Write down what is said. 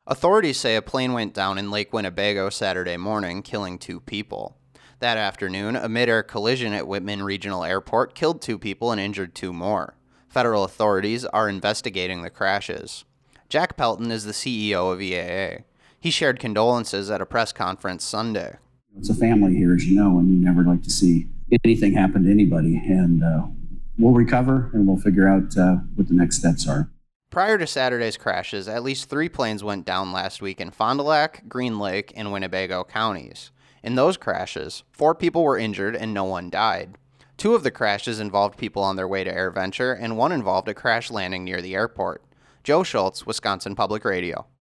Authorities say a plane went down in Lake Winnebago Saturday morning, killing 2 people. That afternoon, a mid-air collision at Whitman Regional Airport killed 2 people and injured 2 more. Federal authorities are investigating the crashes. Jack Pelton is the CEO of EAA. He shared condolences at a press conference Sunday. It's a family here, as you know, and you never like to see anything happen to anybody. And we'll recover and we'll figure out what the next steps are. Prior to Saturday's crashes, at least 3 planes went down last week in Fond du Lac, Green Lake, and Winnebago counties. In those crashes, 4 people were injured and no one died. 2 of the crashes involved people on their way to AirVenture, and 1 involved a crash landing near the airport. Joe Schultz, Wisconsin Public Radio.